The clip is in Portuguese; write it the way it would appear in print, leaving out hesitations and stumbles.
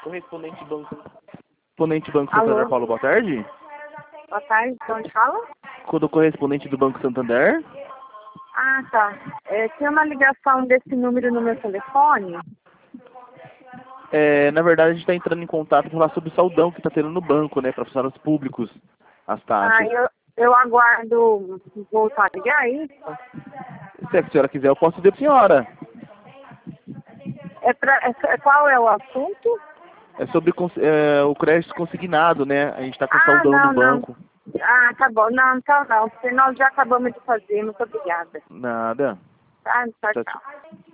Correspondente Banco Santander, Alô? Paulo, boa tarde. Boa tarde, de onde fala? Do correspondente do Banco Santander. Ah, tá. Tem uma ligação desse número no meu telefone? Na verdade, a gente está entrando em contato para falar sobre o saldão que está tendo no banco, né? Para funcionários públicos, as taxas. Eu aguardo voltar a ligar, é isso? Se a senhora quiser, eu posso dizer para a senhora. Qual é o assunto? É sobre o crédito consignado, né? A gente está com Ah, saldão não, no banco. Ah, tá bom. Não, então não, porque nós já acabamos de fazer. Muito obrigada. Nada. Tá, tchau, Tchau, tchau. tchau.